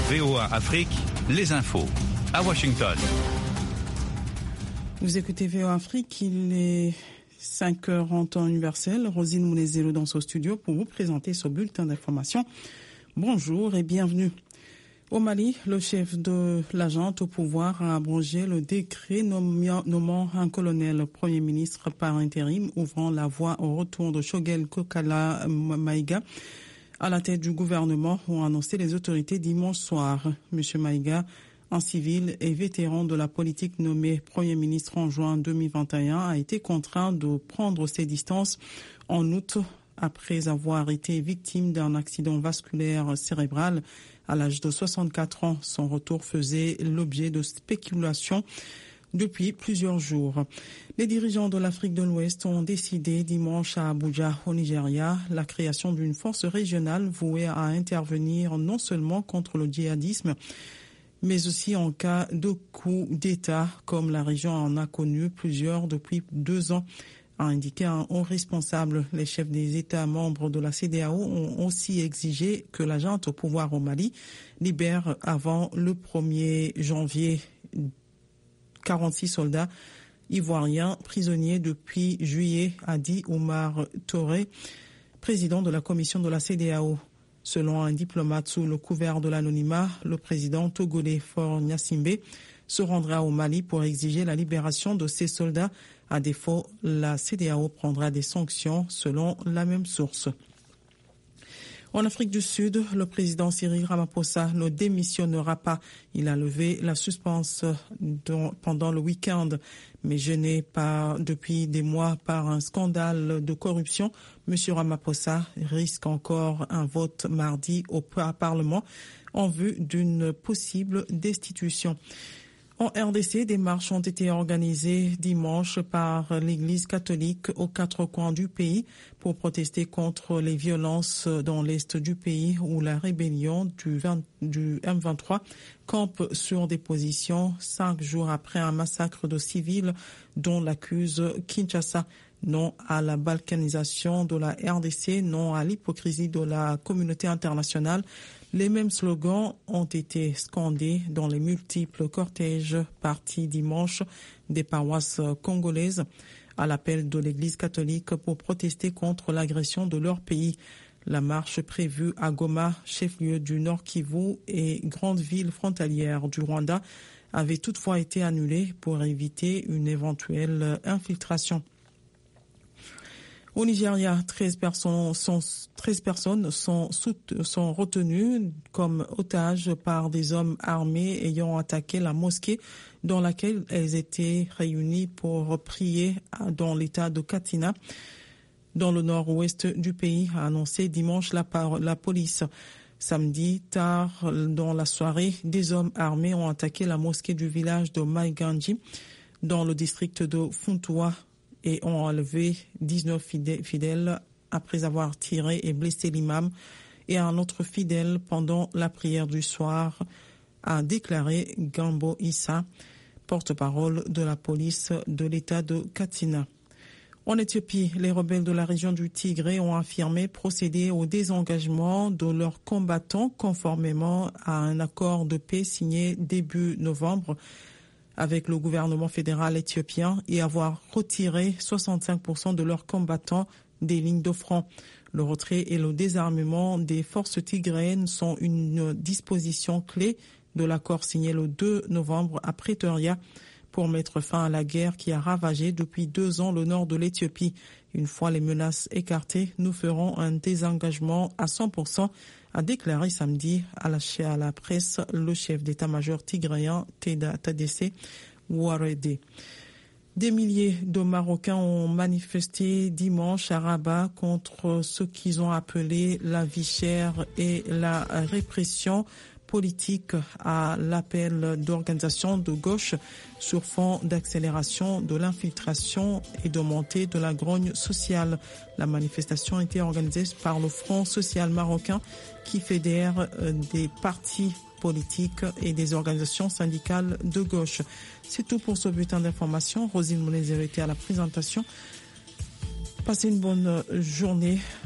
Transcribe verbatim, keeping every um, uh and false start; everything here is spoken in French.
V O A Afrique, les infos. À Washington. Vous écoutez V O A Afrique, il est cinq heures en temps universel. Rosine Mounezelo dans ce studio pour vous présenter ce bulletin d'information. Bonjour et bienvenue. Au Mali, le chef de la junte au pouvoir a abrogé le décret nommant un colonel Premier ministre par intérim, ouvrant la voie au retour de Choguel Kokala Maïga à la tête du gouvernement, ont annoncé les autorités dimanche soir. Monsieur Maïga, un civil et vétéran de la politique nommé Premier ministre en juin deux mille vingt et un, a été contraint de prendre ses distances en août après avoir été victime d'un accident vasculaire cérébral à l'âge de soixante-quatre ans. Son retour faisait l'objet de spéculations depuis plusieurs jours. Les dirigeants de l'Afrique de l'Ouest ont décidé dimanche à Abuja, au Nigeria, la création d'une force régionale vouée à intervenir non seulement contre le djihadisme, mais aussi en cas de coup d'État, comme la région en a connu plusieurs depuis deux ans, a indiqué un haut responsable. Les chefs des États membres de la C E D E A O ont aussi exigé que la junte au pouvoir au Mali libère avant le premier janvier quarante-six soldats ivoiriens prisonniers depuis juillet, a dit Oumar Touré, président de la commission de la C E D E A O. Selon un diplomate sous le couvert de l'anonymat, le président togolais Faure Gnassingbé se rendra au Mali pour exiger la libération de ces soldats. À défaut, la C E D E A O prendra des sanctions selon la même source. En Afrique du Sud, le président Cyril Ramaphosa ne démissionnera pas. Il a levé la suspense pendant le week-end, mais gêné par, depuis des mois par un scandale de corruption. Monsieur Ramaphosa risque encore un vote mardi au Parlement en vue d'une possible destitution. En R D C, des marches ont été organisées dimanche par l'Église catholique aux quatre coins du pays pour protester contre les violences dans l'est du pays où la rébellion du, vingt, du M vingt-trois campe sur des positions cinq jours après un massacre de civils dont l'accuse Kinshasa. Non à la balkanisation de la R D C, non à l'hypocrisie de la communauté internationale. Les mêmes slogans ont été scandés dans les multiples cortèges partis dimanche des paroisses congolaises à l'appel de l'Église catholique pour protester contre l'agression de leur pays. La marche prévue à Goma, chef-lieu du Nord Kivu et grande ville frontalière du Rwanda, avait toutefois été annulée pour éviter une éventuelle infiltration. Au Nigeria, treize personnes sont, treize personnes sont, sont retenues comme otages par des hommes armés ayant attaqué la mosquée dans laquelle elles étaient réunies pour prier dans l'état de Katsina, dans le nord-ouest du pays, a annoncé dimanche la, la police. Samedi, tard dans la soirée, des hommes armés ont attaqué la mosquée du village de Maiganji, dans le district de Funtua, et ont enlevé dix-neuf fidèles après avoir tiré et blessé l'imam et un autre fidèle pendant la prière du soir, a déclaré Gambo Issa, porte-parole de la police de l'État de Katsina. En Éthiopie, les rebelles de la région du Tigré ont affirmé procéder au désengagement de leurs combattants conformément à un accord de paix signé début novembre avec le gouvernement fédéral éthiopien et avoir retiré soixante-cinq pour cent de leurs combattants des lignes de front. Le retrait et le désarmement des forces tigréennes sont une disposition clé de l'accord signé le deux novembre à Pretoria pour mettre fin à la guerre qui a ravagé depuis deux ans le nord de l'Éthiopie. Une fois les menaces écartées, nous ferons un désengagement à cent pour cent, a déclaré samedi à la, à la presse le chef d'état-major tigréen Tadesse Ouarede. Des milliers de Marocains ont manifesté dimanche à Rabat contre ce qu'ils ont appelé la vie chère et la répression politique à l'appel d'organisations de gauche sur fond d'accélération de l'infiltration et de montée de la grogne sociale. La manifestation a été organisée par le Front social marocain qui fédère des partis politiques et des organisations syndicales de gauche. C'est tout pour ce bulletin d'information. Rosine Mounezelo était à la présentation. Passez une bonne journée.